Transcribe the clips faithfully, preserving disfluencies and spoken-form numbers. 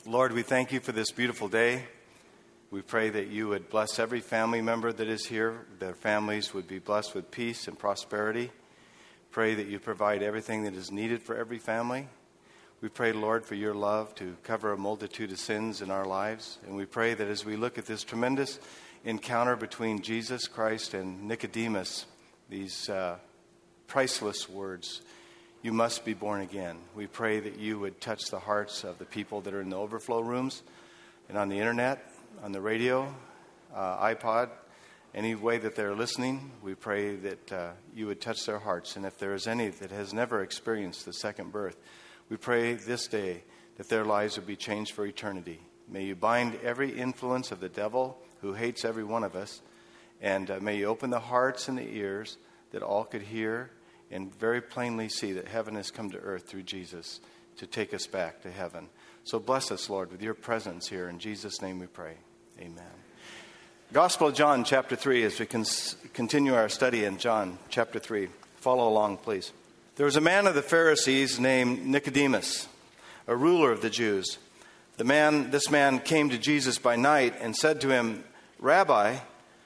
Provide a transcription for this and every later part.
Lord, we thank you for this beautiful day. We pray that you would bless every family member that is here. Their families would be blessed with peace and prosperity. Pray that you provide everything that is needed for every family. We pray, Lord, for your love to cover a multitude of sins in our lives. And we pray that as we look at this tremendous encounter between Jesus Christ and Nicodemus, these uh, priceless words, you must be born again. We pray that you would touch the hearts of the people that are in the overflow rooms and on the internet, on the radio, uh, iPod, any way that they're listening. We pray that uh, you would touch their hearts. And if there is any that has never experienced the second birth, we pray this day that their lives would be changed for eternity. May you bind every influence of the devil who hates every one of us. And uh, may you open the hearts and the ears that all could hear and very plainly see that heaven has come to earth through Jesus to take us back to heaven. So bless us, Lord, with your presence here. In Jesus' name we pray. Amen. Gospel of John, chapter three, as we can continue our study in John, chapter three. Follow along, please. There was a man of the Pharisees named Nicodemus, a ruler of the Jews. The man, this man came to Jesus by night and said to him, "Rabbi,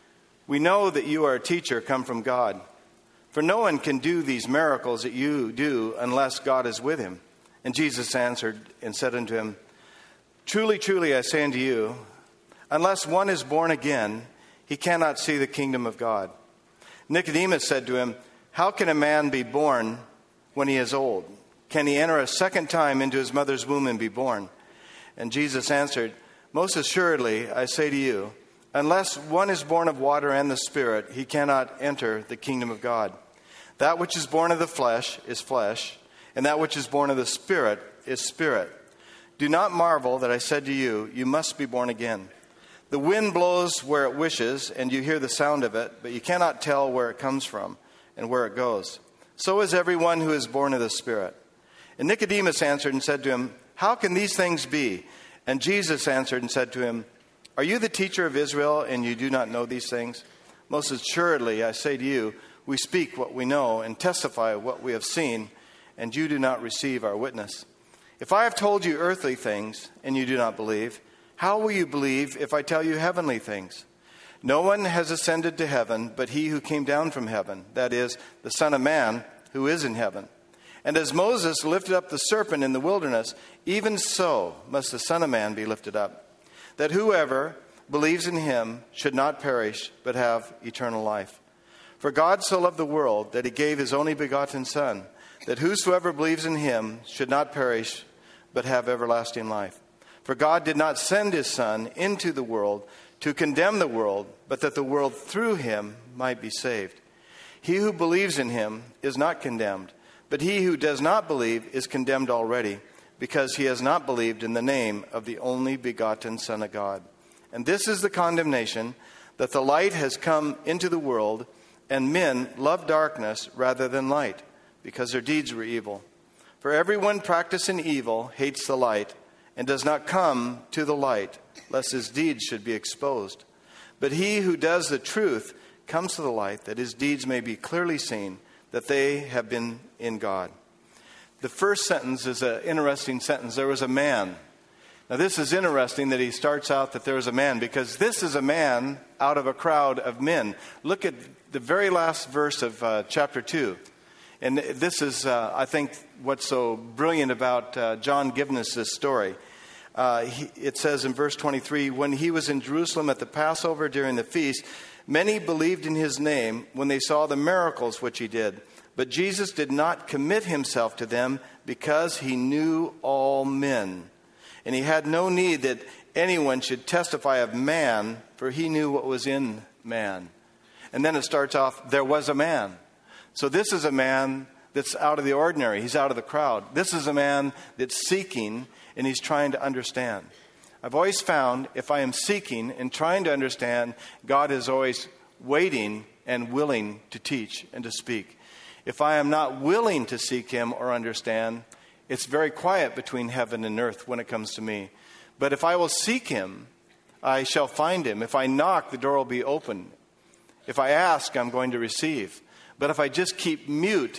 we know that you are a teacher come from God. For no one can do these miracles that you do unless God is with him." And Jesus answered and said unto him, "Truly, truly, I say unto you, unless one is born again, he cannot see the kingdom of God." Nicodemus said to him, "How can a man be born when he is old? Can he enter a second time into his mother's womb and be born?" And Jesus answered, "Most assuredly, I say to you, unless one is born of water and the Spirit, he cannot enter the kingdom of God. That which is born of the flesh is flesh, and that which is born of the Spirit is spirit. Do not marvel that I said to you, you must be born again. The wind blows where it wishes, and you hear the sound of it, but you cannot tell where it comes from and where it goes. So is everyone who is born of the Spirit." And Nicodemus answered and said to him, "How can these things be?" And Jesus answered and said to him, "Are you the teacher of Israel, and you do not know these things? Most assuredly, I say to you, we speak what we know and testify what we have seen, and you do not receive our witness. If I have told you earthly things, and you do not believe, how will you believe if I tell you heavenly things? No one has ascended to heaven but he who came down from heaven, that is, the Son of Man who is in heaven. And as Moses lifted up the serpent in the wilderness, even so must the Son of Man be lifted up, that whoever believes in him should not perish, but have eternal life. For God so loved the world that he gave his only begotten Son, that whosoever believes in him should not perish, but have everlasting life. For God did not send his Son into the world to condemn the world, but that the world through him might be saved. He who believes in him is not condemned, but he who does not believe is condemned already, because he has not believed in the name of the only begotten Son of God. And this is the condemnation, that the light has come into the world, and men love darkness rather than light, because their deeds were evil. For everyone practicing evil hates the light, and does not come to the light, lest his deeds should be exposed. But he who does the truth comes to the light, that his deeds may be clearly seen, that they have been in God." The first sentence is an interesting sentence. There was a man. Now this is interesting that he starts out that there was a man, because this is a man out of a crowd of men. Look at the very last verse of uh, chapter two. And this is, uh, I think, what's so brilliant about uh, John giving us this story. Uh, he, it says in verse twenty-three, "When he was in Jerusalem at the Passover during the feast, many believed in his name when they saw the miracles which he did. But Jesus did not commit himself to them, because he knew all men. And he had no need that anyone should testify of man, for he knew what was in man." And then it starts off, there was a man. So this is a man that's out of the ordinary. He's out of the crowd. This is a man that's seeking, and he's trying to understand. I've always found if I am seeking and trying to understand, God is always waiting and willing to teach and to speak. If I am not willing to seek him or understand, it's very quiet between heaven and earth when it comes to me. But if I will seek him, I shall find him. If I knock, the door will be open. If I ask, I'm going to receive. But if I just keep mute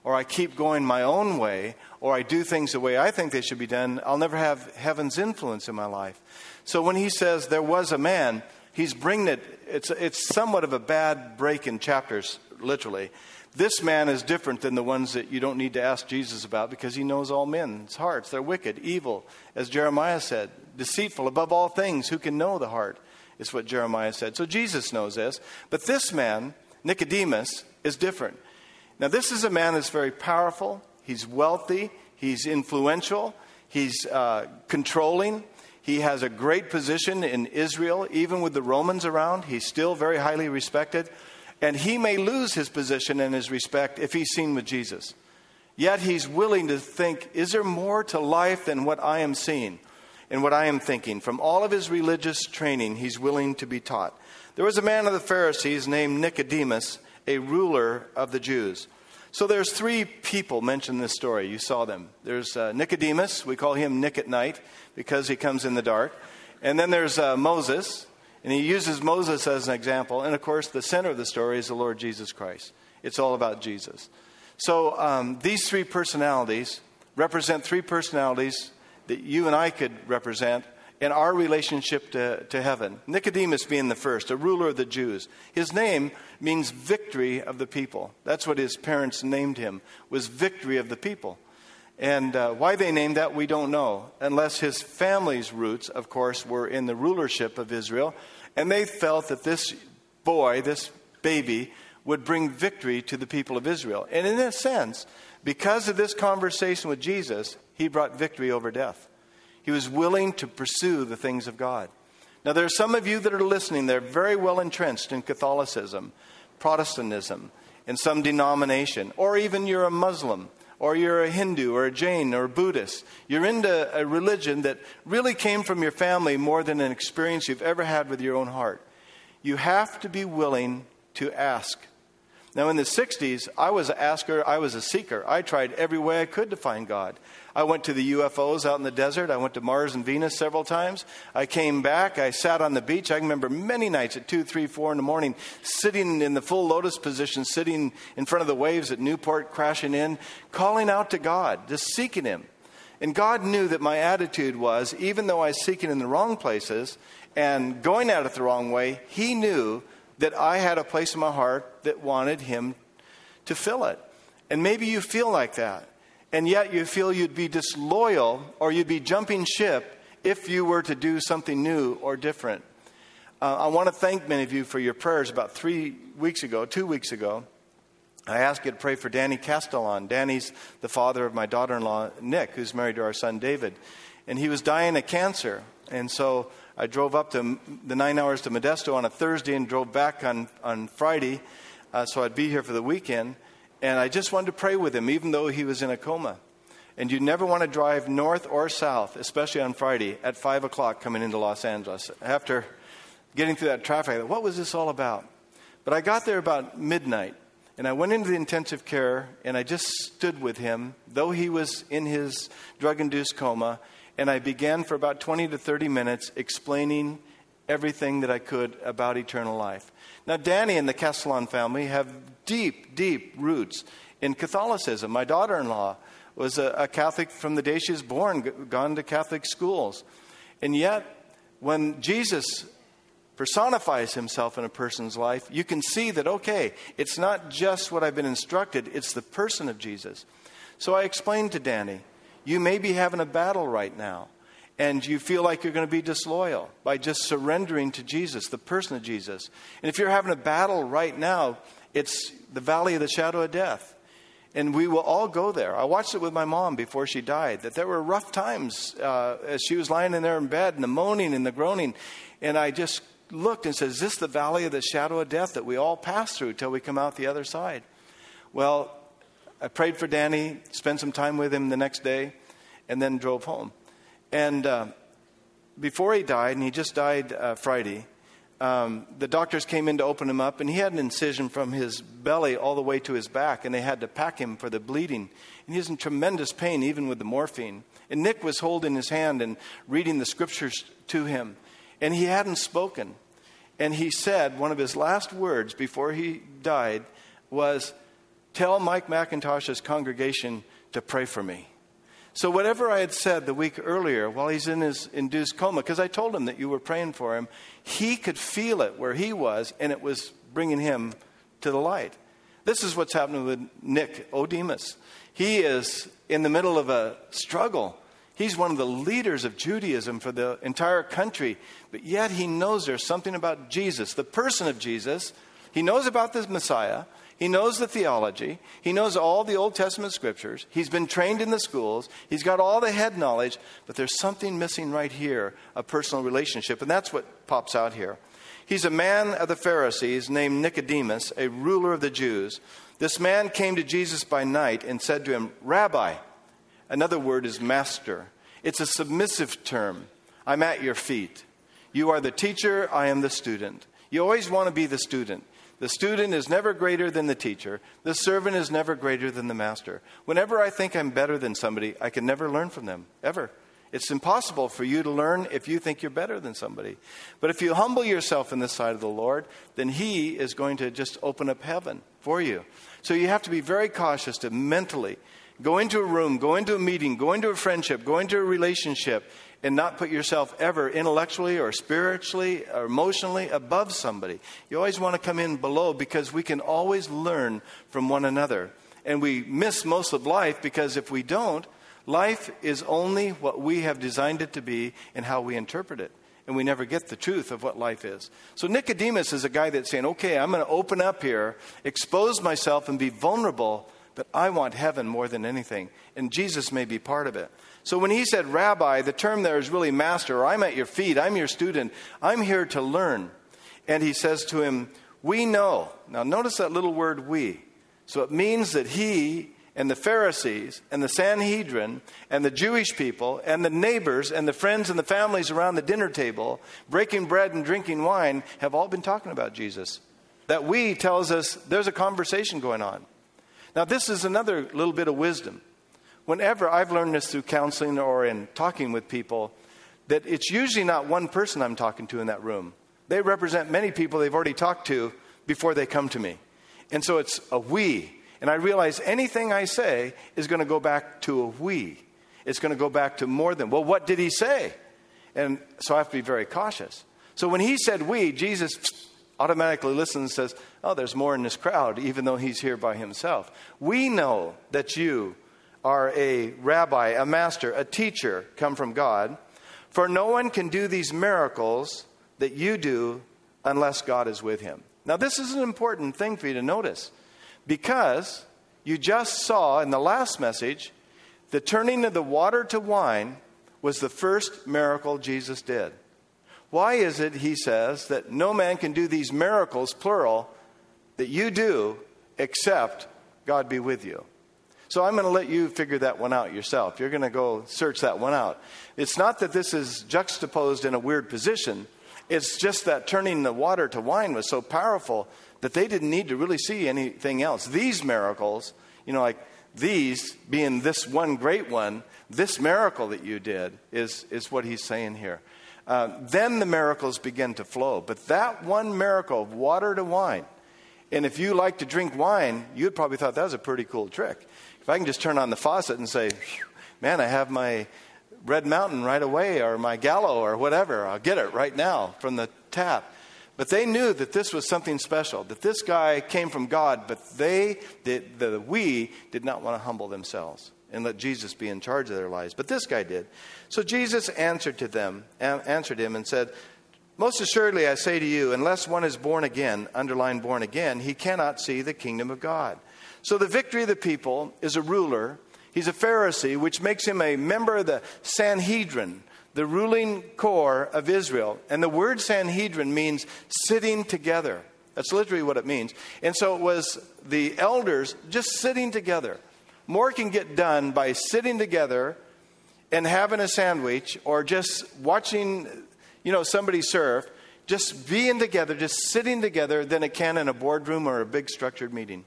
or I keep going my own way, or I do things the way I think they should be done, I'll never have heaven's influence in my life. So when he says there was a man, he's bringing it, it's, it's somewhat of a bad break in chapters, literally. This man is different than the ones that you don't need to ask Jesus about because he knows all men's hearts. They're wicked, evil, as Jeremiah said, deceitful above all things. Who can know the heart, is what Jeremiah said. So Jesus knows this. But this man, Nicodemus, is different. Now this is a man that's very powerful. He's wealthy. He's influential. He's uh, controlling. He has a great position in Israel. Even with the Romans around, he's still very highly respected. And he may lose his position and his respect if he's seen with Jesus. Yet he's willing to think, is there more to life than what I am seeing and what I am thinking? From all of his religious training, he's willing to be taught. There was a man of the Pharisees named Nicodemus, a ruler of the Jews. So there's three people mentioned in this story. You saw them. There's uh, Nicodemus. We call him Nick at night because he comes in the dark. And then there's uh, Moses. And he uses Moses as an example. And, of course, the center of the story is the Lord Jesus Christ. It's all about Jesus. So um, these three personalities represent three personalities that you and I could represent in our relationship to, to heaven. Nicodemus being the first, a ruler of the Jews. His name means victory of the people. That's what his parents named him, was victory of the people. And uh, why they named that, we don't know, unless his family's roots, of course, were in the rulership of Israel. And they felt that this boy, this baby, would bring victory to the people of Israel. And in a sense, because of this conversation with Jesus, he brought victory over death. He was willing to pursue the things of God. Now, there are some of you that are listening, they're very well entrenched in Catholicism, Protestantism, in some denomination, or even you're a Muslim, or you're a Hindu, or a Jain, or a Buddhist. You're into a religion that really came from your family more than an experience you've ever had with your own heart. You have to be willing to ask. Now, in the sixties, I was an asker, I was a seeker. I tried every way I could to find God. I went to the U F Os out in the desert. I went to Mars and Venus several times. I came back. I sat on the beach. I remember many nights at two, three, four in the morning, sitting in the full lotus position, sitting in front of the waves at Newport, crashing in, calling out to God, just seeking Him. And God knew that my attitude was, even though I was seeking in the wrong places and going at it the wrong way, He knew that I had a place in my heart that wanted Him to fill it. And maybe you feel like that. And yet you feel you'd be disloyal or you'd be jumping ship if you were to do something new or different. Uh, I want to thank many of you for your prayers. About three weeks ago, two weeks ago, I asked you to pray for Danny Castellan. Danny's the father of my daughter-in-law, Nick, who's married to our son, David. And he was dying of cancer. And so I drove up to the nine hours to Modesto on a Thursday and drove back on, on Friday. Uh, so I'd be here for the weekend. And I just wanted to pray with him, even though he was in a coma. And you never want to drive north or south, especially on Friday, at five o'clock coming into Los Angeles. After getting through that traffic, I thought, what was this all about? But I got there about midnight. And I went into the intensive care, and I just stood with him, though he was in his drug-induced coma. And I began for about twenty to thirty minutes explaining everything that I could about eternal life. Now, Danny and the Castellan family have deep, deep roots in Catholicism. My daughter-in-law was a, a Catholic from the day she was born, g- gone to Catholic schools. And yet, when Jesus personifies himself in a person's life, you can see that, okay, it's not just what I've been instructed, it's the person of Jesus. So I explained to Danny, you may be having a battle right now, and you feel like you're going to be disloyal by just surrendering to Jesus, the person of Jesus. And if you're having a battle right now, it's the valley of the shadow of death. And we will all go there. I watched it with my mom before she died, that there were rough times uh, as she was lying in there in bed, and the moaning and the groaning. And I just looked and said, is this the valley of the shadow of death that we all pass through till we come out the other side? Well, I prayed for Danny, spent some time with him the next day, and then drove home. And uh, before he died, and he just died uh, Friday, um, the doctors came in to open him up, and he had an incision from his belly all the way to his back, and they had to pack him for the bleeding. And he was in tremendous pain, even with the morphine. And Nick was holding his hand and reading the scriptures to him, and he hadn't spoken. And he said, one of his last words before he died was, tell Mike McIntosh's congregation to pray for me. So whatever I had said the week earlier while he's in his induced coma, because I told him that you were praying for him, he could feel it where he was, and it was bringing him to the light. This is what's happening with Nick Odemus. He is in the middle of a struggle. He's one of the leaders of Judaism for the entire country, but yet he knows there's something about Jesus, the person of Jesus. He knows about the Messiah. He knows the theology. He knows all the Old Testament scriptures. He's been trained in the schools. He's got all the head knowledge, but there's something missing right here, a personal relationship, and that's what pops out here. He's a man of the Pharisees named Nicodemus, a ruler of the Jews. This man came to Jesus by night and said to him, Rabbi. Another word is master. It's a submissive term. I'm at your feet. You are the teacher, I am the student. You always want to be the student. The student is never greater than the teacher. The servant is never greater than the master. Whenever I think I'm better than somebody, I can never learn from them, ever. It's impossible for you to learn if you think you're better than somebody. But if you humble yourself in the sight of the Lord, then He is going to just open up heaven for you. So you have to be very cautious to mentally go into a room, go into a meeting, go into a friendship, go into a relationship, and not put yourself ever intellectually or spiritually or emotionally above somebody. You always want to come in below, because we can always learn from one another. And we miss most of life, because if we don't, life is only what we have designed it to be and how we interpret it. And we never get the truth of what life is. So Nicodemus is a guy that's saying, okay, I'm going to open up here, expose myself and be vulnerable, but I want heaven more than anything. And Jesus may be part of it. So when he said rabbi, the term there is really master, or I'm at your feet, I'm your student, I'm here to learn. And he says to him, we know. Now notice that little word we. So it means that he and the Pharisees and the Sanhedrin and the Jewish people and the neighbors and the friends and the families around the dinner table, breaking bread and drinking wine, have all been talking about Jesus. That we tells us there's a conversation going on. Now this is another little bit of wisdom. Whenever I've learned this through counseling or in talking with people, that it's usually not one person I'm talking to in that room. They represent many people they've already talked to before they come to me. And so it's a we. And I realize anything I say is going to go back to a we. It's going to go back to more than, well, what did he say? And so I have to be very cautious. So when he said we, Jesus automatically listens and says, oh, there's more in this crowd, even though he's here by himself. We know that you are a rabbi, a master, a teacher come from God. For no one can do these miracles that you do unless God is with him. Now, this is an important thing for you to notice, because you just saw in the last message, the turning of the water to wine was the first miracle Jesus did. Why is it, he says, that no man can do these miracles, plural, that you do, except God be with you? So I'm going to let you figure that one out yourself. You're going to go search that one out. It's not that this is juxtaposed in a weird position. It's just that turning the water to wine was so powerful that they didn't need to really see anything else. These miracles, you know, like these being this one great one, this miracle that you did is, is what he's saying here. Uh, then the miracles begin to flow. But that one miracle of water to wine, and if you like to drink wine, you'd probably thought that was a pretty cool trick. If I can just turn on the faucet and say, man, I have my Red Mountain right away, or my Gallo or whatever, I'll get it right now from the tap. But they knew that this was something special, that this guy came from God, but they, the, the we, did not want to humble themselves and let Jesus be in charge of their lives. But this guy did. So Jesus answered to them, answered him and said, most assuredly I say to you, unless one is born again, underline born again, he cannot see the kingdom of God. So the victory of the people is a ruler. He's a Pharisee, which makes him a member of the Sanhedrin, the ruling core of Israel. And the word Sanhedrin means sitting together. That's literally what it means. And so it was the elders just sitting together. More can get done by sitting together and having a sandwich, or just watching, you know, somebody serve, just being together, just sitting together, than it can in a boardroom or a big structured meeting.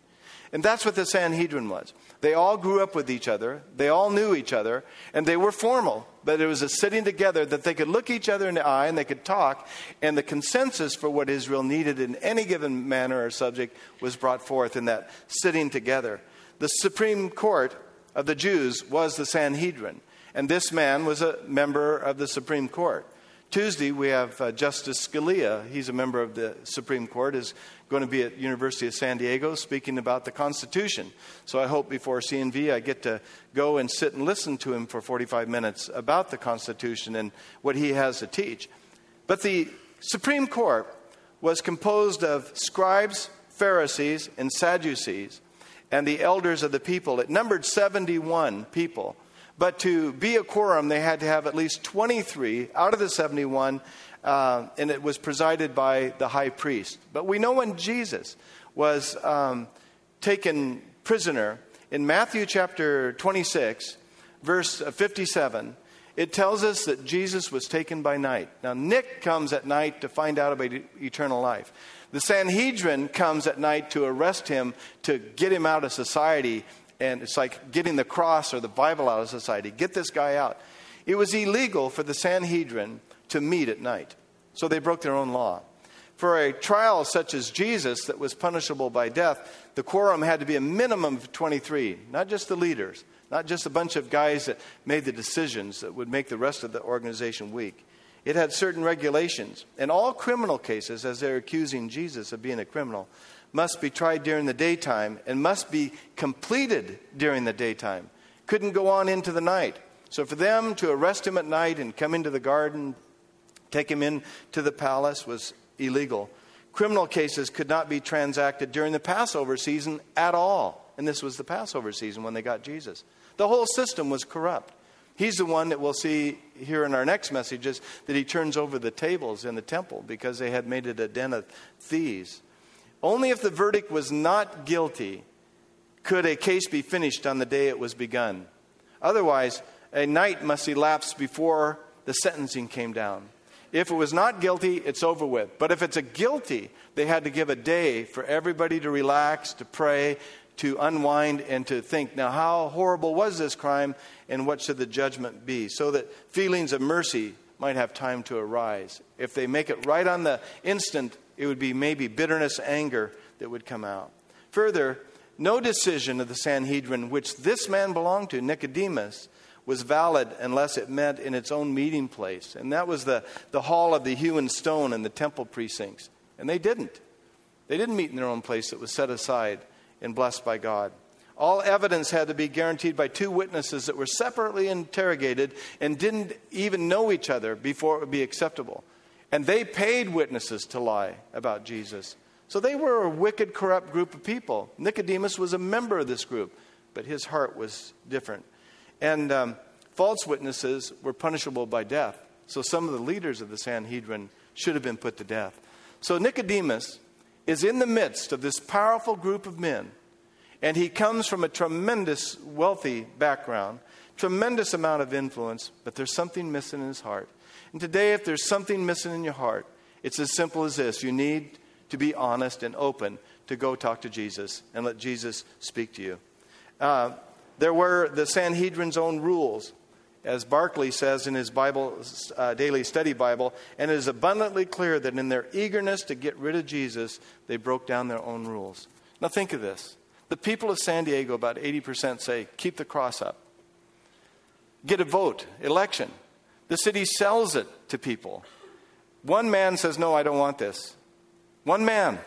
And that's what the Sanhedrin was. They all grew up with each other. They all knew each other. And they were formal. But it was a sitting together that they could look each other in the eye and they could talk. And the consensus for what Israel needed in any given manner or subject was brought forth in that sitting together. The Supreme Court of the Jews was the Sanhedrin. And this man was a member of the Supreme Court. Tuesday, we have uh, Justice Scalia. He's a member of the Supreme Court, is going to be at University of San Diego speaking about the Constitution. So I hope before C N V I get to go and sit and listen to him for forty-five minutes about the Constitution and what he has to teach. But the Supreme Court was composed of scribes, Pharisees, and Sadducees, and the elders of the people. It numbered seventy-one people. But to be a quorum, they had to have at least twenty-three out of the seventy-one, uh, and it was presided by the high priest. But we know when Jesus was um, taken prisoner, in Matthew chapter twenty-six, verse fifty-seven, it tells us that Jesus was taken by night. Now, Nick comes at night to find out about eternal life. The Sanhedrin comes at night to arrest him, to get him out of society. And it's like getting the cross or the Bible out of society. Get this guy out. It was illegal for the Sanhedrin to meet at night. So they broke their own law. For a trial such as Jesus that was punishable by death, the quorum had to be a minimum of twenty-three. Not just the leaders. Not just a bunch of guys that made the decisions that would make the rest of the organization weak. It had certain regulations. And all criminal cases, as they're accusing Jesus of being a criminal, must be tried during the daytime and must be completed during the daytime. Couldn't go on into the night. So for them to arrest him at night and come into the garden, take him into the palace was illegal. Criminal cases could not be transacted during the Passover season at all. And this was the Passover season when they got Jesus. The whole system was corrupt. He's the one that we'll see here in our next messages, that he turns over the tables in the temple because they had made it a den of thieves. Only if the verdict was not guilty could a case be finished on the day it was begun. Otherwise, a night must elapse before the sentencing came down. If it was not guilty, it's over with. But if it's a guilty, they had to give a day for everybody to relax, to pray, to unwind, and to think, now how horrible was this crime and what should the judgment be? So that feelings of mercy might have time to arise. If they make it right on the instant, it would be maybe bitterness, anger that would come out. Further, no decision of the Sanhedrin, which this man belonged to, Nicodemus, was valid unless it met in its own meeting place. And that was the, the hall of the hewn stone in the temple precincts. And they didn't. They didn't meet in their own place that was set aside and blessed by God. All evidence had to be guaranteed by two witnesses that were separately interrogated and didn't even know each other before it would be acceptable. And they paid witnesses to lie about Jesus. So they were a wicked, corrupt group of people. Nicodemus was a member of this group, but his heart was different. And um, false witnesses were punishable by death. So some of the leaders of the Sanhedrin should have been put to death. So Nicodemus is in the midst of this powerful group of men. And he comes from a tremendous wealthy background, tremendous amount of influence, but there's something missing in his heart. And today, if there's something missing in your heart, it's as simple as this. You need to be honest and open to go talk to Jesus and let Jesus speak to you. Uh, there were the Sanhedrin's own rules, as Barclay says in his Bible, uh, Daily Study Bible, and it is abundantly clear that in their eagerness to get rid of Jesus, they broke down their own rules. Now think of this. The people of San Diego, about eighty percent say, keep the cross up. Get a vote, election. The city sells it to people. One man says, no, I don't want this. One man.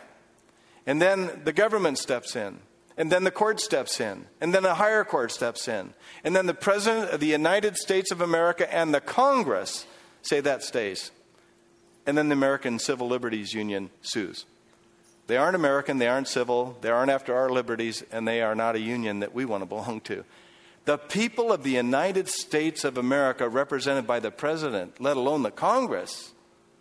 And then the government steps in. And then the court steps in. And then a higher court steps in. And then the President of the United States of America and the Congress say that stays. And then the American Civil Liberties Union sues. They aren't American, they aren't civil, they aren't after our liberties, and they are not a union that we want to belong to. The people of the United States of America, represented by the President, let alone the Congress,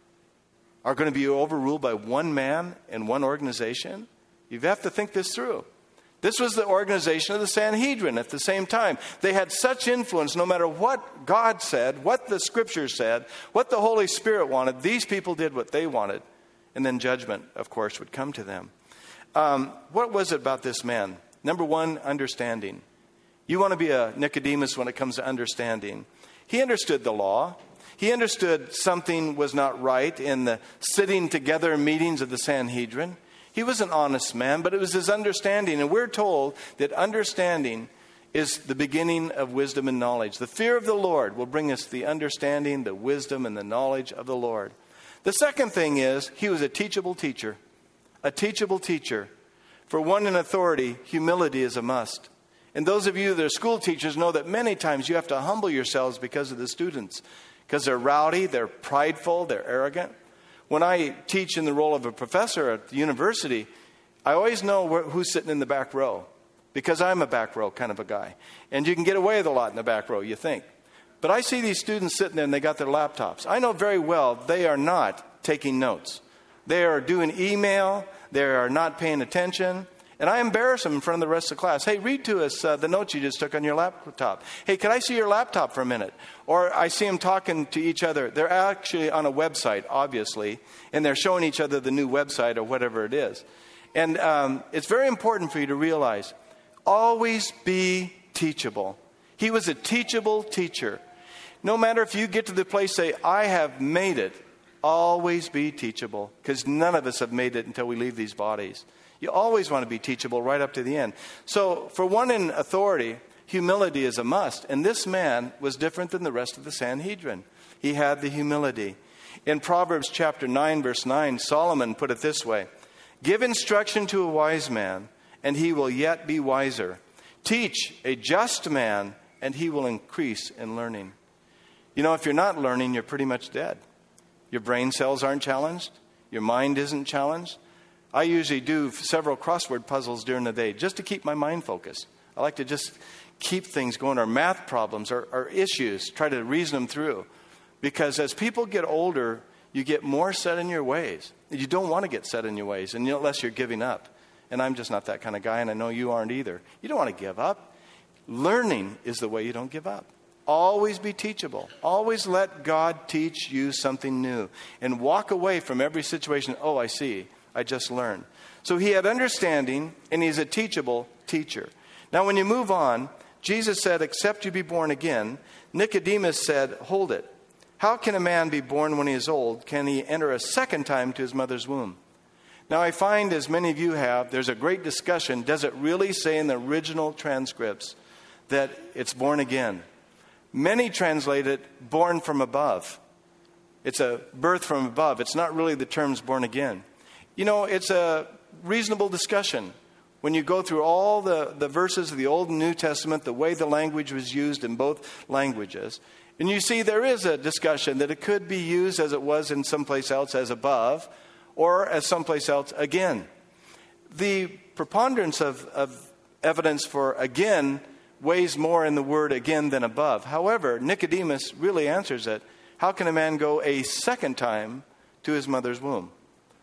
are going to be overruled by one man and one organization? You have to think this through. This was the organization of the Sanhedrin at the same time. They had such influence, no matter what God said, what the Scriptures said, what the Holy Spirit wanted, these people did what they wanted. And then judgment, of course, would come to them. Um, what was it about this man? Number one, understanding. You want to be a Nicodemus when it comes to understanding. He understood the law. He understood something was not right in the sitting together meetings of the Sanhedrin. He was an honest man, but it was his understanding. And we're told that understanding is the beginning of wisdom and knowledge. The fear of the Lord will bring us the understanding, the wisdom, and the knowledge of the Lord. The second thing is he was a teachable teacher. A teachable teacher. For one in authority, humility is a must. And those of you that are school teachers know that many times you have to humble yourselves because of the students. Because they're rowdy, they're prideful, they're arrogant. When I teach in the role of a professor at the university, I always know wh- who's sitting in the back row. Because I'm a back row kind of a guy. And you can get away with a lot in the back row, you think. But I see these students sitting there and they got their laptops. I know very well they are not taking notes. They are doing email. They are not paying attention. And I embarrass them in front of the rest of the class. Hey, read to us uh, the notes you just took on your laptop. Hey, can I see your laptop for a minute? Or I see them talking to each other. They're actually on a website, obviously. And they're showing each other the new website or whatever it is. And um, it's very important for you to realize, always be teachable. He was a teachable teacher. No matter if you get to the place, say, I have made it, always be teachable. Because none of us have made it until we leave these bodies. You always want to be teachable right up to the end. So for one in authority, humility is a must. And this man was different than the rest of the Sanhedrin. He had the humility. In Proverbs chapter nine, verse nine, Solomon put it this way. Give instruction to a wise man, and he will yet be wiser. Teach a just man, and he will increase in learning. You know, if you're not learning, you're pretty much dead. Your brain cells aren't challenged. Your mind isn't challenged. I usually do several crossword puzzles during the day just to keep my mind focused. I like to just keep things going, or math problems or, or issues, try to reason them through. Because as people get older, you get more set in your ways. You don't want to get set in your ways, and unless you're giving up. And I'm just not that kind of guy, and I know you aren't either. You don't want to give up. Learning is the way you don't give up. Always be teachable. Always let God teach you something new. And walk away from every situation. Oh, I see. I just learned. So he had understanding, and he's a teachable teacher. Now, when you move on, Jesus said, except you be born again. Nicodemus said, hold it. How can a man be born when he is old? Can he enter a second time to his mother's womb? Now, I find, as many of you have, there's a great discussion. Does it really say in the original transcripts that it's born again? Many translate it born from above. It's a birth from above. It's not really the terms born again. You know, it's a reasonable discussion. When you go through all the, the verses of the Old and New Testament, the way the language was used in both languages, and you see there is a discussion that it could be used as it was in someplace else as above, or as someplace else again. The preponderance of, of evidence for again weighs more in the word again than above. However, Nicodemus really answers it. How can a man go a second time to his mother's womb?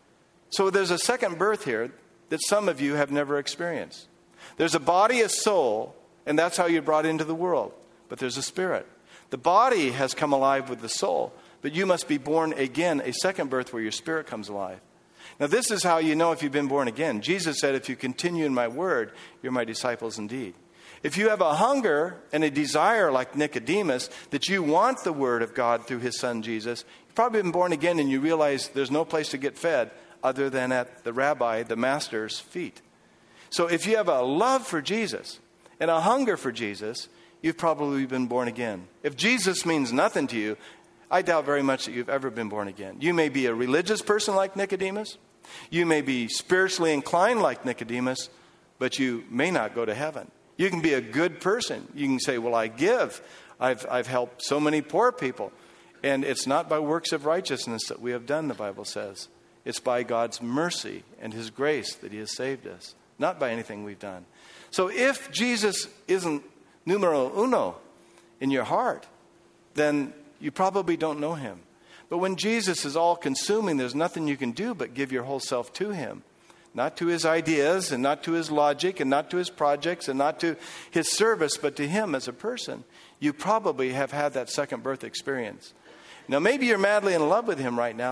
So there's a second birth here that some of you have never experienced. There's a body, a soul, and that's how you're brought into the world. But there's a spirit. The body has come alive with the soul, but you must be born again, a second birth where your spirit comes alive. Now, this is how you know if you've been born again. Jesus said, if you continue in my word, you're my disciples indeed. If you have a hunger and a desire like Nicodemus, that you want the word of God through his son Jesus, you've probably been born again and you realize there's no place to get fed other than at the rabbi, the master's feet. So if you have a love for Jesus and a hunger for Jesus, you've probably been born again. If Jesus means nothing to you, I doubt very much that you've ever been born again. You may be a religious person like Nicodemus. You may be spiritually inclined like Nicodemus, but you may not go to heaven. You can be a good person. You can say, well, I give. I've, I've helped so many poor people. And it's not by works of righteousness that we have done, the Bible says. It's by God's mercy and his grace that he has saved us, not by anything we've done. So if Jesus isn't numero uno in your heart, then you probably don't know him. But when Jesus is all-consuming, there's nothing you can do but give your whole self to him. Not to his ideas and not to his logic and not to his projects and not to his service, but to him as a person. You probably have had that second birth experience. Now, maybe you're madly in love with him right now,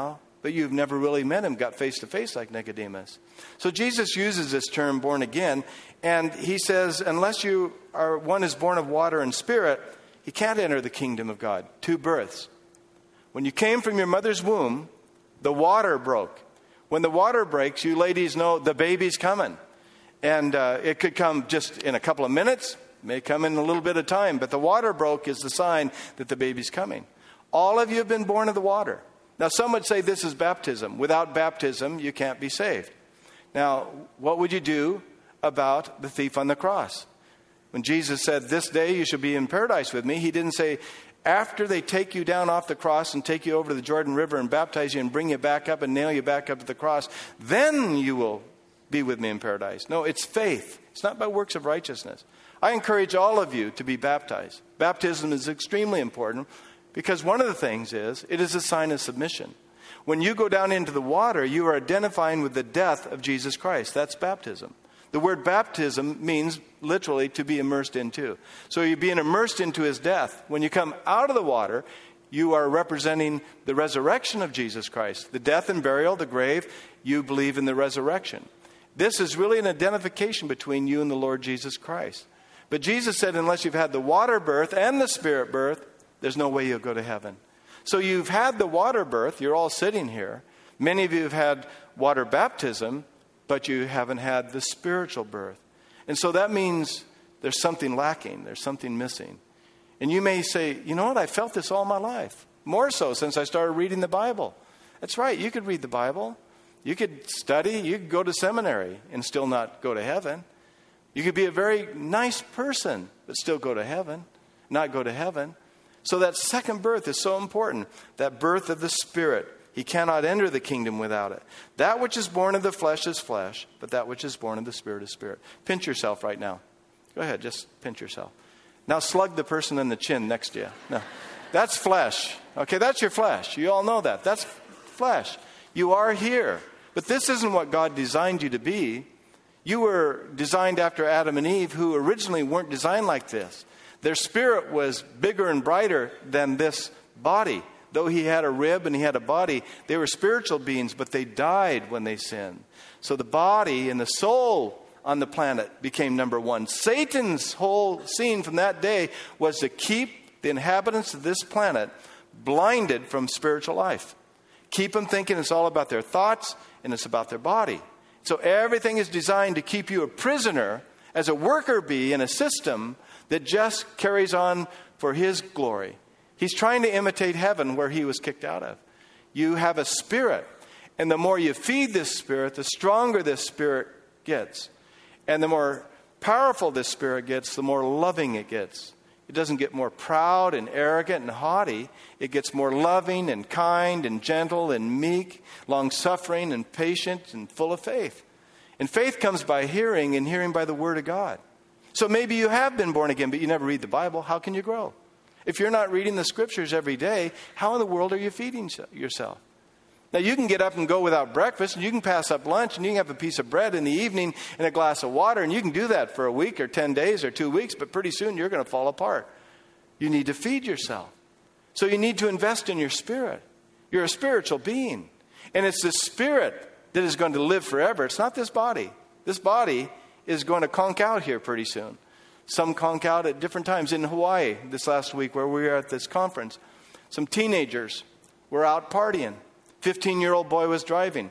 but you've never really met him, got face to face like Nicodemus. So Jesus uses this term born again, and he says, unless you are one is born of water and spirit, he can't enter the kingdom of God. Two births. When you came from your mother's womb, the water broke. When the water breaks, you ladies know the baby's coming. And uh, it could come just in a couple of minutes, may come in a little bit of time, but the water broke is the sign that the baby's coming. All of you have been born of the water. Now, some would say this is baptism. Without baptism, you can't be saved. Now, what would you do about the thief on the cross? When Jesus said, this day you shall be in paradise with me, he didn't say, after they take you down off the cross and take you over to the Jordan River and baptize you and bring you back up and nail you back up to the cross, then you will be with me in paradise. No, it's faith. It's not by works of righteousness. I encourage all of you to be baptized. Baptism is extremely important because one of the things is, it is a sign of submission. When you go down into the water, you are identifying with the death of Jesus Christ. That's baptism. The word baptism means literally to be immersed into. So you're being immersed into his death. When you come out of the water, you are representing the resurrection of Jesus Christ. The death and burial, the grave, you believe in the resurrection. This is really an identification between you and the Lord Jesus Christ. But Jesus said, unless you've had the water birth and the spirit birth, there's no way you'll go to heaven. So you've had the water birth. You're all sitting here. Many of you have had water baptism, but you haven't had the spiritual birth. And so that means there's something lacking. There's something missing. And you may say, you know what? I felt this all my life. More so since I started reading the Bible. That's right. You could read the Bible. You could study. You could go to seminary and still not go to heaven. You could be a very nice person, but still go to heaven, not go to heaven. So that second birth is so important. That birth of the Spirit. He cannot enter the kingdom without it. That which is born of the flesh is flesh, but that which is born of the Spirit is spirit. Pinch yourself right now. Go ahead, just pinch yourself. Now slug the person in the chin next to you. No, that's flesh. Okay, that's your flesh. You all know that. That's flesh. You are here. But this isn't what God designed you to be. You were designed after Adam and Eve, who originally weren't designed like this. Their spirit was bigger and brighter than this body. Though he had a rib and he had a body, they were spiritual beings, but they died when they sinned. So the body and the soul on the planet became number one. Satan's whole scene from that day was to keep the inhabitants of this planet blinded from spiritual life. Keep them thinking it's all about their thoughts and it's about their body. So everything is designed to keep you a prisoner as a worker bee in a system that just carries on for his glory. He's trying to imitate heaven where he was kicked out of. You have a spirit. And the more you feed this spirit, the stronger this spirit gets. And the more powerful this spirit gets, the more loving it gets. It doesn't get more proud and arrogant and haughty. It gets more loving and kind and gentle and meek, long-suffering and patient and full of faith. And faith comes by hearing, and hearing by the word of God. So maybe you have been born again, but you never read the Bible. How can you grow? If you're not reading the scriptures every day, how in the world are you feeding yourself? Now, you can get up and go without breakfast, and you can pass up lunch, and you can have a piece of bread in the evening and a glass of water, and you can do that for a week or ten days or two weeks, but pretty soon you're going to fall apart. You need to feed yourself. So you need to invest in your spirit. You're a spiritual being. And it's the spirit that is going to live forever. It's not this body. This body is going to conk out here pretty soon. Some conk out at different times. In Hawaii this last week where we were at this conference, some teenagers were out partying. fifteen-year-old boy was driving.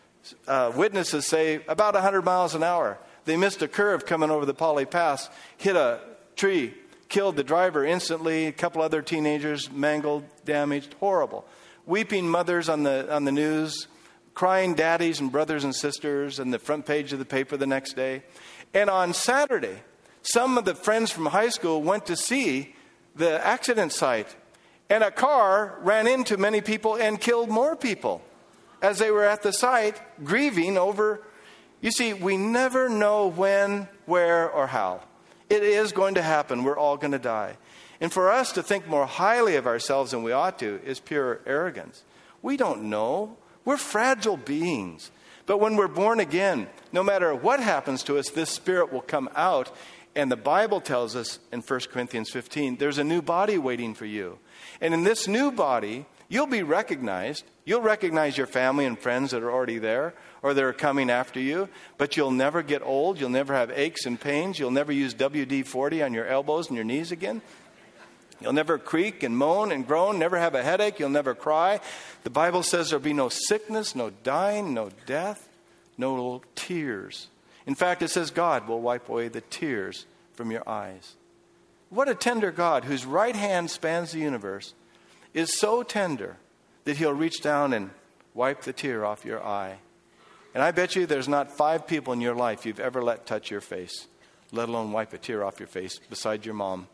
Uh, witnesses say about one hundred miles an hour. They missed a curve coming over the Poly Pass, hit a tree, killed the driver instantly. A couple other teenagers mangled, damaged, horrible. Weeping mothers on the on the news, crying daddies and brothers and sisters on the front page of the paper the next day. And on Saturday, some of the friends from high school went to see the accident site. And a car ran into many people and killed more people as they were at the site grieving over. You see, we never know when, where, or how. It is going to happen. We're all going to die. And for us to think more highly of ourselves than we ought to is pure arrogance. We don't know. We're fragile beings. But when we're born again, no matter what happens to us, this spirit will come out. And the Bible tells us in First Corinthians fifteen, there's a new body waiting for you. And in this new body, You'll be recognized. You'll recognize your family and friends that are already there or that are coming after you, but you'll never get old. You'll never have aches and pains. You'll never use W D forty on your elbows and your knees again. You'll never creak and moan and groan, never have a headache. You'll never cry. The Bible says there'll be no sickness, no dying, no death, no tears. In fact, it says God will wipe away the tears from your eyes. What a tender God, whose right hand spans the universe, is so tender that he'll reach down and wipe the tear off your eye. And I bet you there's not five people in your life you've ever let touch your face, let alone wipe a tear off your face, besides your mom.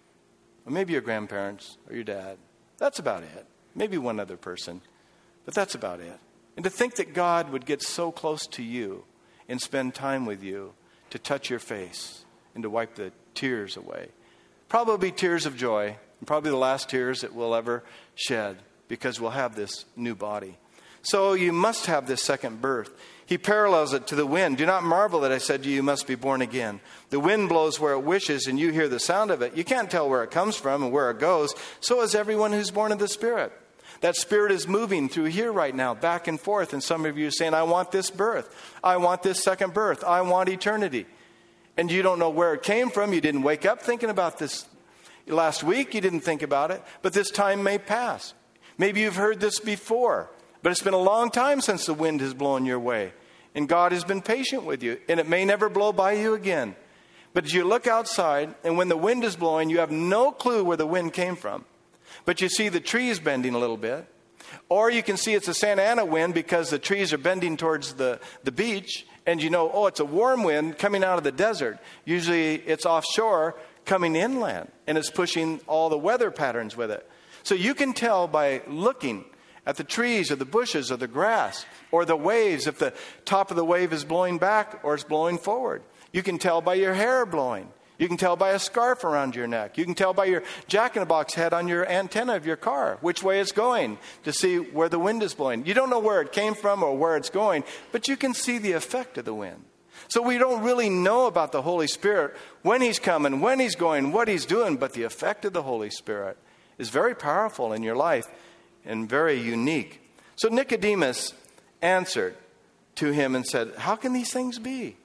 Or maybe your grandparents or your dad. That's about it. Maybe one other person. But that's about it. And to think that God would get so close to you and spend time with you to touch your face and to wipe the tears away. Probably tears of joy. And probably the last tears that we'll ever shed, because we'll have this new body. So you must have this second birth. He parallels it to the wind. Do not marvel that I said to you, you must be born again. The wind blows where it wishes, and you hear the sound of it. You can't tell where it comes from and where it goes. So is everyone who's born of the Spirit. That Spirit is moving through here right now, back and forth. And some of you are saying, I want this birth. I want this second birth. I want eternity. And you don't know where it came from. You didn't wake up thinking about this last week. You didn't think about it. But this time may pass. Maybe you've heard this before. But it's been a long time since the wind has blown your way. And God has been patient with you. And it may never blow by you again. But as you look outside, and when the wind is blowing, you have no clue where the wind came from. But you see the trees bending a little bit. Or you can see it's a Santa Ana wind because the trees are bending towards the, the beach. And you know, oh, it's a warm wind coming out of the desert. Usually it's offshore coming inland. And it's pushing all the weather patterns with it. So you can tell by looking at the trees or the bushes or the grass or the waves if the top of the wave is blowing back or it's blowing forward. You can tell by your hair blowing. You can tell by a scarf around your neck. You can tell by your jack-in-the-box head on your antenna of your car which way it's going to see where the wind is blowing. You don't know where it came from or where it's going, but you can see the effect of the wind. So we don't really know about the Holy Spirit, when he's coming, when he's going, what he's doing, but the effect of the Holy Spirit is very powerful in your life and very unique. So Nicodemus answered to him and said, how can these things be?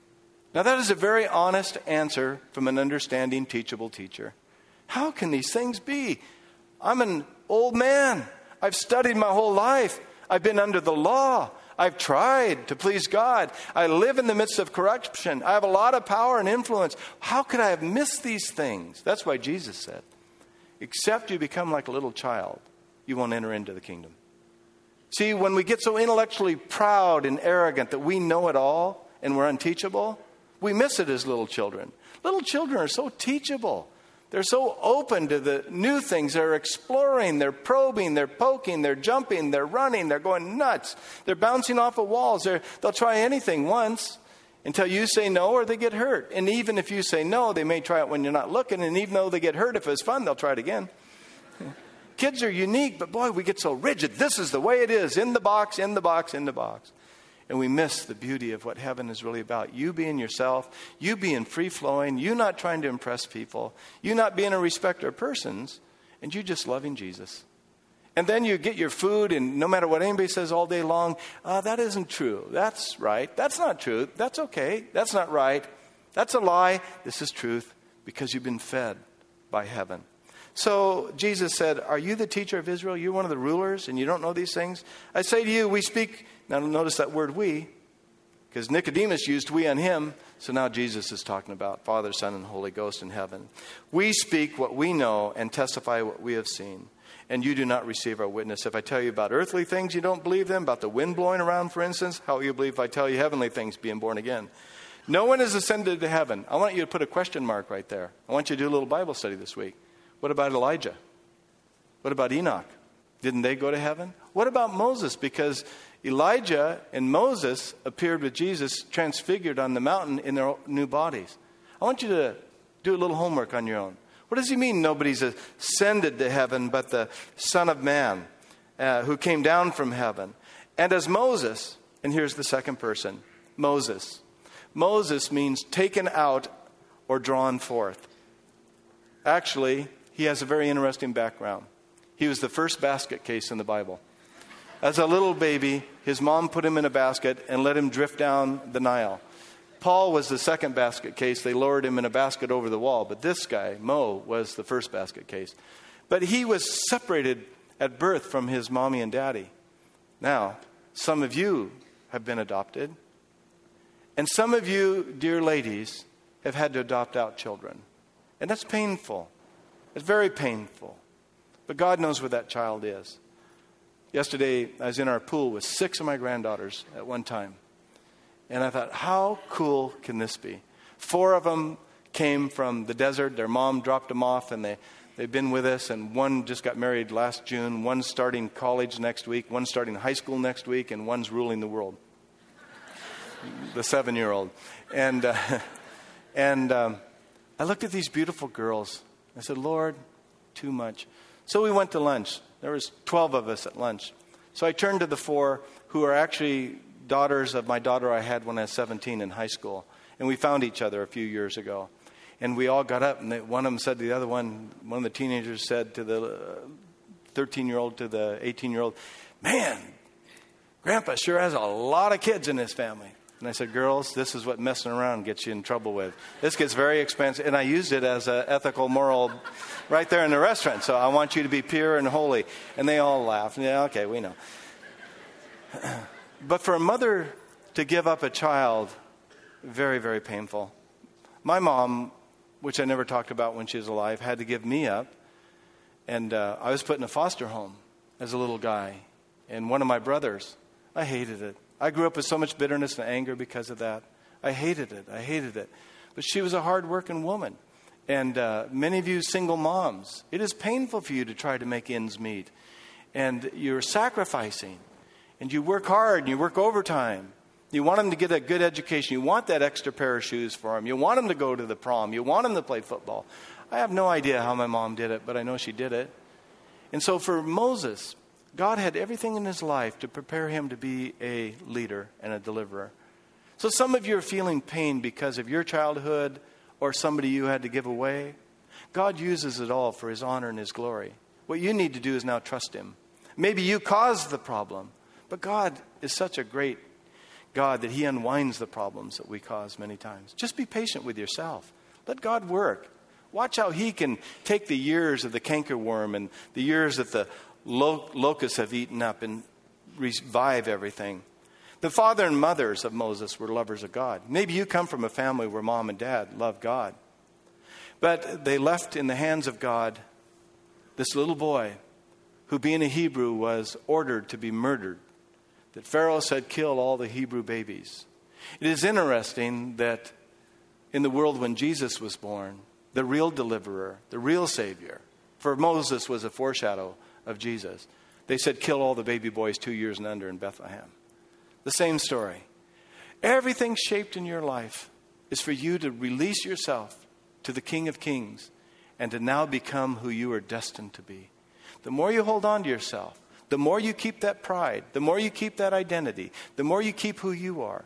Now that is a very honest answer from an understanding, teachable teacher. How can these things be? I'm an old man. I've studied my whole life. I've been under the law. I've tried to please God. I live in the midst of corruption. I have a lot of power and influence. How could I have missed these things? That's why Jesus said, except you become like a little child, you won't enter into the kingdom. See, when we get so intellectually proud and arrogant that we know it all and we're unteachable, we miss it as little children. Little children are so teachable. They're so open to the new things. They're exploring, they're probing, they're poking, they're jumping, they're running, they're going nuts. They're bouncing off of walls. They're, they'll try anything once until you say no or they get hurt. And even if you say no, they may try it when you're not looking. And even though they get hurt, if it's fun, they'll try it again. Kids are unique, but boy, we get so rigid. This is the way it is. In the box, in the box, in the box. And we miss the beauty of what heaven is really about. You being yourself, you being free-flowing, you not trying to impress people, you not being a respecter of persons, and you just loving Jesus. And then you get your food, and no matter what anybody says all day long, uh, that isn't true. That's right. That's not true. That's okay. That's not right. That's a lie. This is truth because you've been fed by heaven. So Jesus said, are you the teacher of Israel? You're one of the rulers and you don't know these things? I say to you, we speak. Now notice that word we, because Nicodemus used we on him. So now Jesus is talking about Father, Son, and Holy Ghost in heaven. We speak what we know and testify what we have seen. And you do not receive our witness. If I tell you about earthly things, you don't believe them. About the wind blowing around, for instance, how will you believe if I tell you heavenly things, being born again? No one has ascended to heaven. I want you to put a question mark right there. I want you to do a little Bible study this week. What about Elijah? What about Enoch? Didn't they go to heaven? What about Moses? Because Elijah and Moses appeared with Jesus transfigured on the mountain in their new bodies. I want you to do a little homework on your own. What does he mean nobody's ascended to heaven but the Son of Man uh, who came down from heaven? And as Moses, and here's the second person, Moses. Moses means taken out or drawn forth. Actually, he has a very interesting background. He was the first basket case in the Bible. As a little baby, his mom put him in a basket and let him drift down the Nile. Paul was the second basket case. They lowered him in a basket over the wall. But this guy, Mo, was the first basket case. But he was separated at birth from his mommy and daddy. Now, some of you have been adopted. And some of you, dear ladies, have had to adopt out children. And that's painful. It's very painful. But God knows where that child is. Yesterday, I was in our pool with six of my granddaughters at one time. And I thought, how cool can this be? Four of them came from the desert. Their mom dropped them off, and they, they've been with us. And one just got married last June. One's starting college next week. One's starting high school next week. And one's ruling the world. The seven-year-old. And, uh, and um, I looked at these beautiful girls. I said, Lord, too much. So we went to lunch. There was twelve of us at lunch. So I turned to the four who are actually daughters of my daughter I had when I was seventeen in high school. And we found each other a few years ago. And we all got up, and they, one of them said to the other one, one of the teenagers said to the thirteen-year-old to the eighteen-year-old, man, Grandpa sure has a lot of kids in his family. And I said, girls, this is what messing around gets you in trouble with. This gets very expensive. And I used it as an ethical, moral right there in the restaurant. So I want you to be pure and holy. And they all laughed. Yeah, okay, we know. But for a mother to give up a child, very, very painful. My mom, which I never talked about when she was alive, had to give me up. And uh, I was put in a foster home as a little guy. And one of my brothers, I hated it. I grew up with so much bitterness and anger because of that. I hated it. I hated it. But she was a hard-working woman. And uh, many of you single moms, it is painful for you to try to make ends meet. And you're sacrificing. And you work hard and you work overtime. You want them to get a good education. You want that extra pair of shoes for them. You want them to go to the prom. You want them to play football. I have no idea how my mom did it, but I know she did it. And so for Moses, God had everything in his life to prepare him to be a leader and a deliverer. So some of you are feeling pain because of your childhood or somebody you had to give away. God uses it all for his honor and his glory. What you need to do is now trust him. Maybe you caused the problem, but God is such a great God that he unwinds the problems that we cause many times. Just be patient with yourself. Let God work. Watch how he can take the years of the cankerworm and the years that the Lo- locusts have eaten up and revive everything. The father and mothers of Moses were lovers of God. Maybe you come from a family where mom and dad love God. But they left in the hands of God this little boy who, being a Hebrew, was ordered to be murdered. That Pharaoh said, kill all the Hebrew babies. It is interesting that in the world when Jesus was born, the real deliverer, the real Savior, for Moses was a foreshadow of Jesus. They said, kill all the baby boys two years and under in Bethlehem. The same story. Everything shaped in your life is for you to release yourself to the King of Kings and to now become who you are destined to be. The more you hold on to yourself, the more you keep that pride, the more you keep that identity, the more you keep who you are,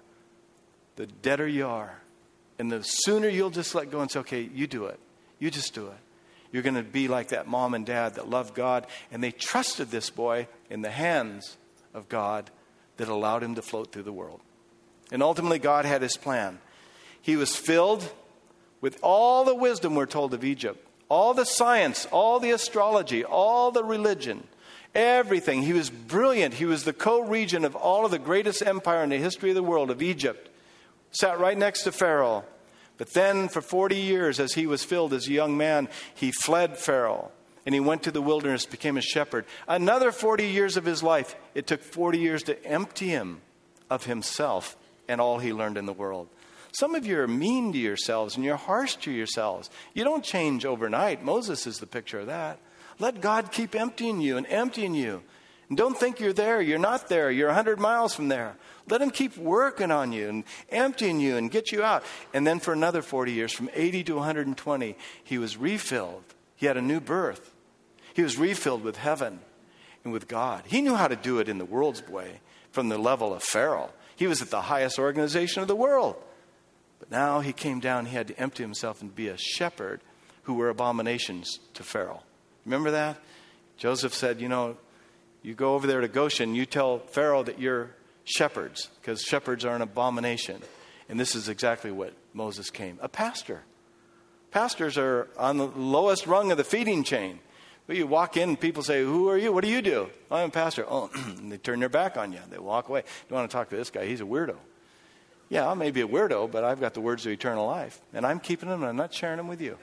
the deader you are. And the sooner you'll just let go and say, okay, you do it. You just do it. You're going to be like that mom and dad that loved God, and they trusted this boy in the hands of God that allowed him to float through the world. And ultimately, God had his plan. He was filled with all the wisdom, we're told, of Egypt, all the science, all the astrology, all the religion, everything. He was brilliant. He was the co-regent of all of the greatest empire in the history of the world, of Egypt. Sat right next to Pharaoh. But then for forty years, as he was filled as a young man, he fled Pharaoh. And he went to the wilderness, became a shepherd. Another forty years of his life, it took forty years to empty him of himself and all he learned in the world. Some of you are mean to yourselves and you're harsh to yourselves. You don't change overnight. Moses is the picture of that. Let God keep emptying you and emptying you. And don't think you're there. You're not there. You're one hundred miles from there. Let him keep working on you and emptying you and get you out. And then for another forty years, from eighty to one hundred twenty, he was refilled. He had a new birth. He was refilled with heaven and with God. He knew how to do it in the world's way, from the level of Pharaoh. He was at the highest organization of the world. But now he came down, he had to empty himself and be a shepherd who were abominations to Pharaoh. Remember that? Joseph said, you know, you go over there to Goshen, you tell Pharaoh that you're shepherds, because shepherds are an abomination. And this is exactly what Moses came. A pastor. Pastors are on the lowest rung of the feeding chain. Well, you walk in and people say, who are you? What do you do? Oh, I'm a pastor. Oh, and they turn their back on you. They walk away. You want to talk to this guy? He's a weirdo. Yeah, I may be a weirdo, but I've got the words of eternal life. And I'm keeping them and I'm not sharing them with you.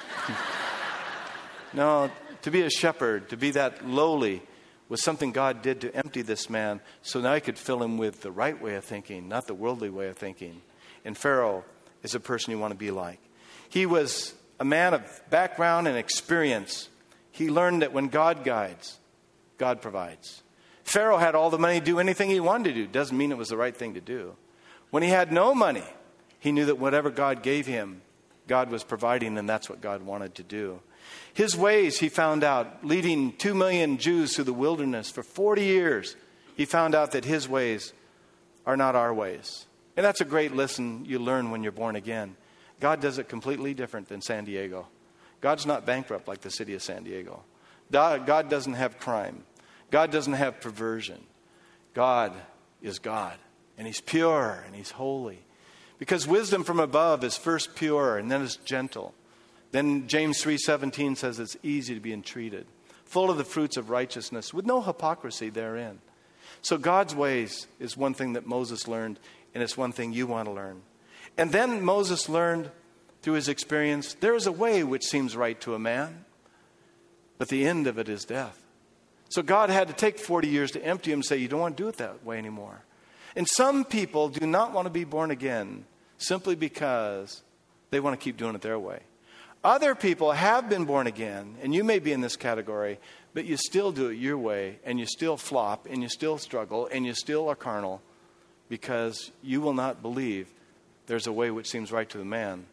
No, to be a shepherd, to be that lowly, was something God did to empty this man so now I could fill him with the right way of thinking, not the worldly way of thinking. And Pharaoh is a person you want to be like. He was a man of background and experience. He learned that when God guides, God provides. Pharaoh had all the money to do anything he wanted to do. Doesn't mean it was the right thing to do. When he had no money, he knew that whatever God gave him, God was providing, and that's what God wanted to do. His ways, he found out, leading two million Jews through the wilderness for forty years, he found out that his ways are not our ways. And that's a great lesson you learn when you're born again. God does it completely different than San Diego. God's not bankrupt like the city of San Diego. God doesn't have crime. God doesn't have perversion. God is God, and he's pure, and he's holy. Because wisdom from above is first pure, and then it's gentle. Then James three seventeen says it's easy to be entreated, full of the fruits of righteousness, with no hypocrisy therein. So God's ways is one thing that Moses learned, and it's one thing you want to learn. And then Moses learned through his experience, there is a way which seems right to a man, but the end of it is death. So God had to take forty years to empty him and say, you don't want to do it that way anymore. And some people do not want to be born again simply because they want to keep doing it their way. Other people have been born again, and you may be in this category, but you still do it your way, and you still flop, and you still struggle, and you still are carnal, because you will not believe there's a way which seems right to the man,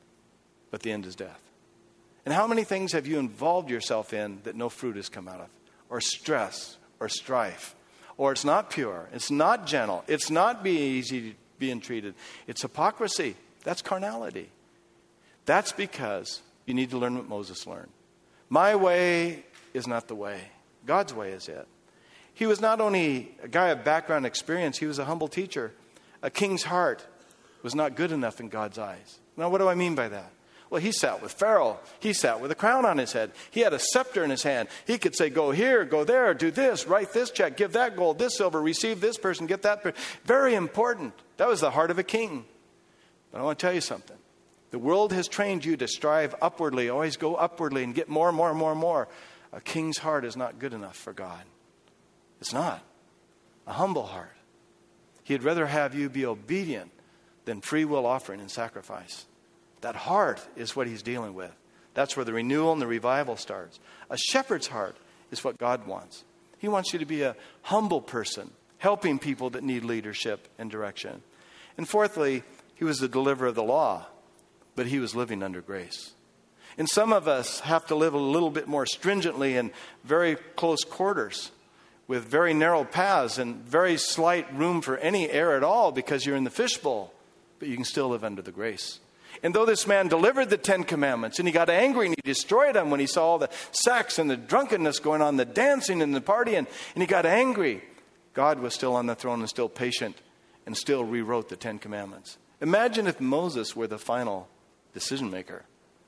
but the end is death. And how many things have you involved yourself in that no fruit has come out of? Or stress, or strife, or it's not pure, it's not gentle, it's not be easy being treated. It's hypocrisy. That's carnality. That's because you need to learn what Moses learned. My way is not the way. God's way is it. He was not only a guy of background experience, he was a humble teacher. A king's heart was not good enough in God's eyes. Now, what do I mean by that? Well, he sat with Pharaoh. He sat with a crown on his head. He had a scepter in his hand. He could say, go here, go there, do this, write this check, give that gold, this silver, receive this person, get that person. Very important. That was the heart of a king. But I want to tell you something. The world has trained you to strive upwardly, always go upwardly and get more and more and more and more. A king's heart is not good enough for God. It's not. A humble heart. He'd rather have you be obedient than free will offering and sacrifice. That heart is what he's dealing with. That's where the renewal and the revival starts. A shepherd's heart is what God wants. He wants you to be a humble person, helping people that need leadership and direction. And fourthly, he was the deliverer of the law, but he was living under grace. And some of us have to live a little bit more stringently in very close quarters with very narrow paths and very slight room for any air at all because you're in the fishbowl, but you can still live under the grace. And though this man delivered the Ten Commandments and he got angry and he destroyed them when he saw all the sex and the drunkenness going on, the dancing and the partying, and he got angry, God was still on the throne and still patient and still rewrote the Ten Commandments. Imagine if Moses were the final decision maker.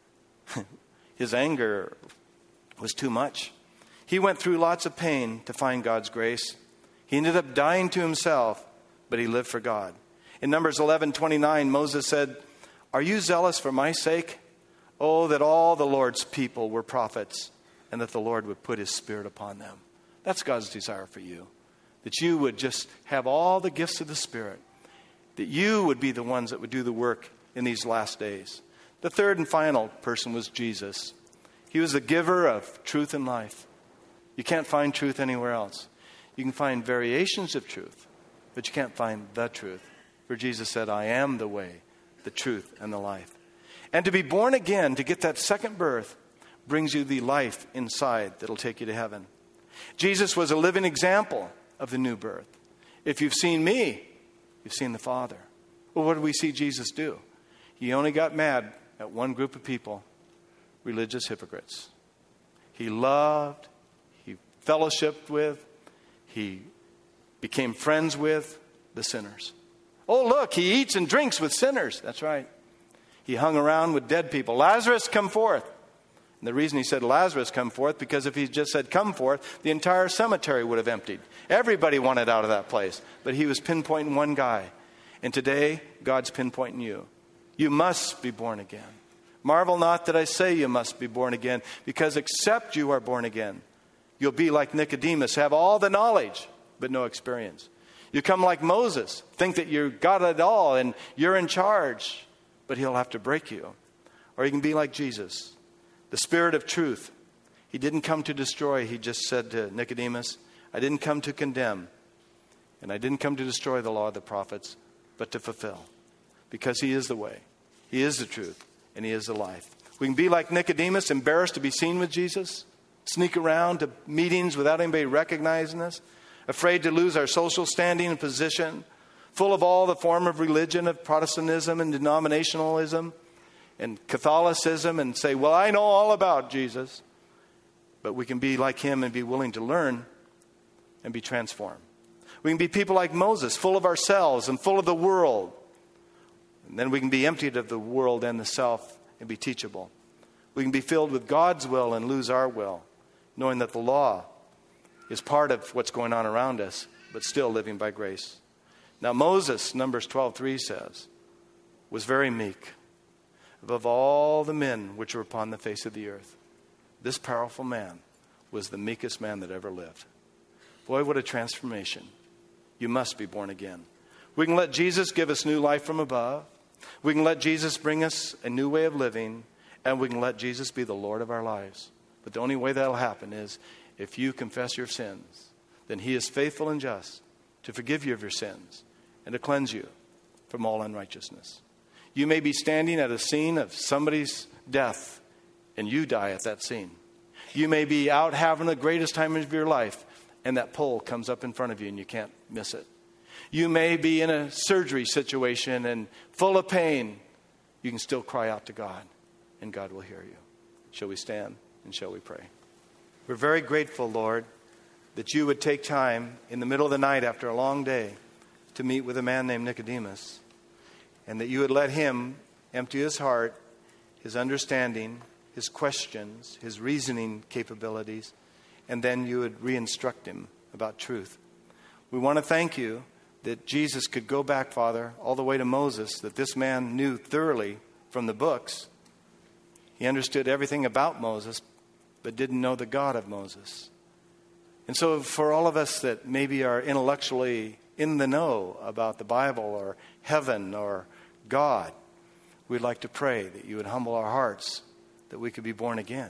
His anger was too much. He went through lots of pain to find God's grace. He ended up dying to himself, but he lived for God. In Numbers eleven twenty-nine, Moses said, "Are you zealous for my sake? Oh, that all the Lord's people were prophets, and that the Lord would put his Spirit upon them." That's God's desire for you. That you would just have all the gifts of the Spirit. That you would be the ones that would do the work in these last days. The third and final person was Jesus. He was the giver of truth and life. You can't find truth anywhere else. You can find variations of truth, but you can't find the truth. For Jesus said, "I am the way, the truth, and the life." And to be born again, to get that second birth, brings you the life inside that'll take you to heaven. Jesus was a living example of the new birth. If you've seen me, you've seen the Father. Well, what did we see Jesus do? He only got mad at one group of people, religious hypocrites. He loved, he fellowshiped with, he became friends with the sinners. Oh, look, he eats and drinks with sinners. That's right. He hung around with dead people. Lazarus, come forth. And the reason he said, Lazarus, come forth, because if he just said, come forth, the entire cemetery would have emptied. Everybody wanted out of that place. But he was pinpointing one guy. And today, God's pinpointing you. You must be born again. Marvel not that I say you must be born again, because except you are born again, you'll be like Nicodemus, have all the knowledge, but no experience. You come like Moses, think that you got it all and you're in charge, but he'll have to break you. Or you can be like Jesus, the Spirit of truth. He didn't come to destroy. He just said to Nicodemus, I didn't come to condemn, and I didn't come to destroy the law of the prophets, but to fulfill. Because he is the way, he is the truth, and he is the life. We can be like Nicodemus, embarrassed to be seen with Jesus, sneak around to meetings without anybody recognizing us, afraid to lose our social standing and position, full of all the form of religion of Protestantism and denominationalism and Catholicism, and say, well, I know all about Jesus. But we can be like him and be willing to learn and be transformed. We can be people like Moses, full of ourselves and full of the world. And then we can be emptied of the world and the self and be teachable. We can be filled with God's will and lose our will, knowing that the law is part of what's going on around us, but still living by grace. Now Moses, Numbers twelve three says, was very meek above all the men which were upon the face of the earth. This powerful man was the meekest man that ever lived. Boy, what a transformation. You must be born again. We can let Jesus give us new life from above. We can let Jesus bring us a new way of living. And we can let Jesus be the Lord of our lives. But the only way that'll happen is if you confess your sins. Then he is faithful and just to forgive you of your sins and to cleanse you from all unrighteousness. You may be standing at a scene of somebody's death and you die at that scene. You may be out having the greatest time of your life and that pole comes up in front of you and you can't miss it. You may be in a surgery situation and full of pain. You can still cry out to God and God will hear you. Shall we stand and shall we pray? We're very grateful, Lord, that you would take time in the middle of the night after a long day to meet with a man named Nicodemus, and that you would let him empty his heart, his understanding, his questions, his reasoning capabilities, and then you would re-instruct him about truth. We want to thank you that Jesus could go back, Father, all the way to Moses, that this man knew thoroughly from the books. He understood everything about Moses, but didn't know the God of Moses. And so for all of us that maybe are intellectually in the know about the Bible or heaven or God, we'd like to pray that you would humble our hearts, that we could be born again.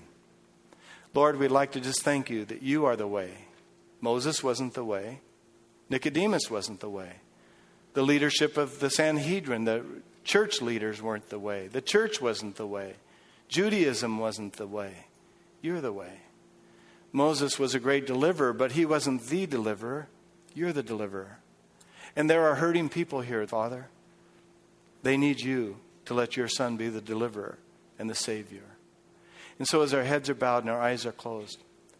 Lord, we'd like to just thank you that you are the way. Moses wasn't the way. Nicodemus wasn't the way. The leadership of the Sanhedrin, the church leaders weren't the way. The church wasn't the way. Judaism wasn't the way. You're the way. Moses was a great deliverer, but he wasn't the deliverer. You're the deliverer. And there are hurting people here, Father. They need you to let your Son be the deliverer and the Savior. And so as our heads are bowed and our eyes are closed,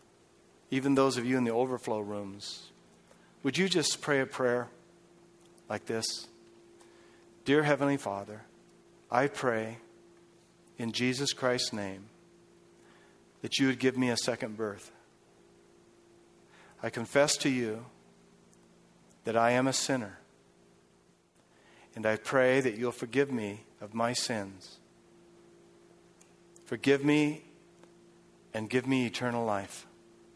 even those of you in the overflow rooms, would you just pray a prayer like this? Dear Heavenly Father, I pray in Jesus Christ's name that you would give me a second birth. I confess to you that I am a sinner, and I pray that you'll forgive me of my sins. Forgive me and give me eternal life.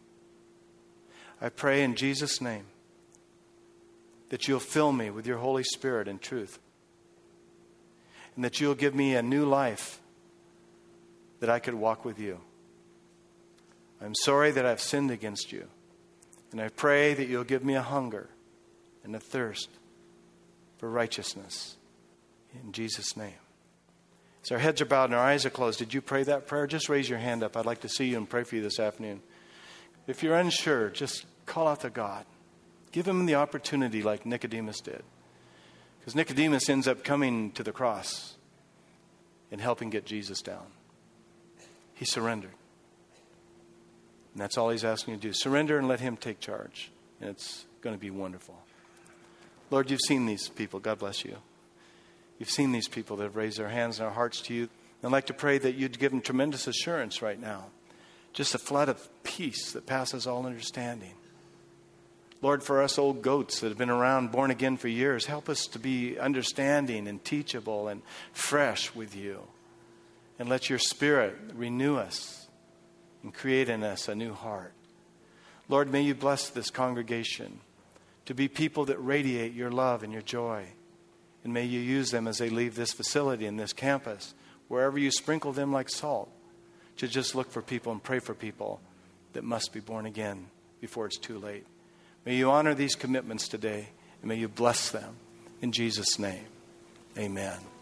I pray in Jesus' name that you'll fill me with your Holy Spirit and truth, and that you'll give me a new life that I could walk with you. I'm sorry that I've sinned against you, and I pray that you'll give me a hunger and a thirst for righteousness. In Jesus' name. As our heads are bowed and our eyes are closed, did you pray that prayer? Just raise your hand up. I'd like to see you and pray for you this afternoon. If you're unsure, just call out to God. Give him the opportunity like Nicodemus did. Because Nicodemus ends up coming to the cross and helping get Jesus down. He surrendered. And that's all he's asking you to do. Surrender and let him take charge. And it's going to be wonderful. Lord, you've seen these people. God bless you. You've seen these people that have raised their hands and their hearts to you. I'd like to pray that you'd give them tremendous assurance right now. Just a flood of peace that passes all understanding. Lord, for us old goats that have been around, born again for years, help us to be understanding and teachable and fresh with you. And let your Spirit renew us and create in us a new heart. Lord, may you bless this congregation to be people that radiate your love and your joy. And may you use them as they leave this facility and this campus, wherever you sprinkle them like salt, to just look for people and pray for people that must be born again before it's too late. May you honor these commitments today, and may you bless them. In Jesus' name, amen.